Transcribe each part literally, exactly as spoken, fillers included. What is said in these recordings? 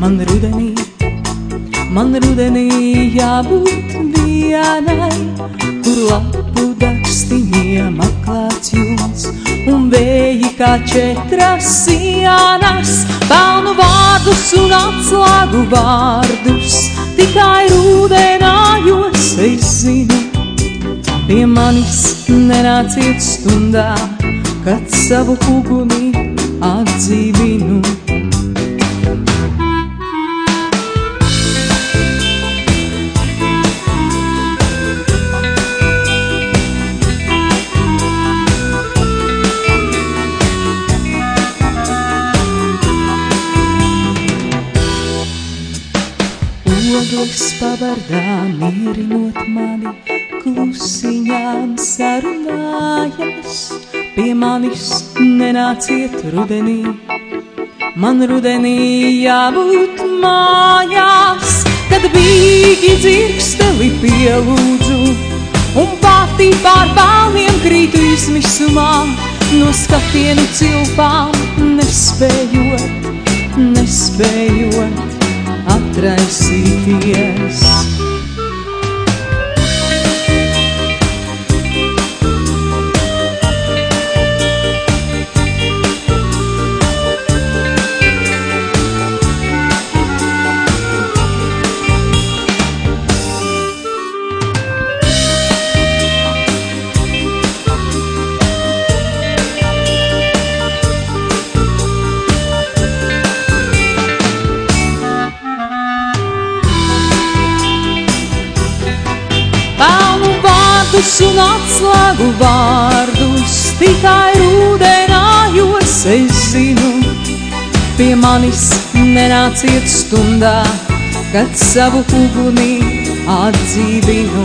Man rudenī, man rudenī jābūt vienai, kur lapu dakstiņiem atklāts jums un vēji kā četras sienas, pelnu vārdus un atslēgu vārdus, tikai rudenājos es zinu. Pie manis nenāciet stundā, kad savu uguni atdzīvinu. Ogles pavardā mierinot mani, klusiņām sarunājas. Pie manis nenāciet rudenī, man rudenī jābūt mājās, kad bīgi dzirksteli pielūdzu un pati pār pelniem krītu izmisumā, no skatienu cilpām nespējot, nespējot atraisīties. Un atslēgu vārdus, tikai rudenājos es zinu. Pie manis nenāciet stundā, kad savu uguni atdzīvinu.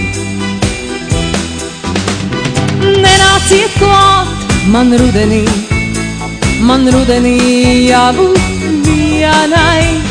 Nenāciet klāt man rudenī, man rudenī jābūt vienai,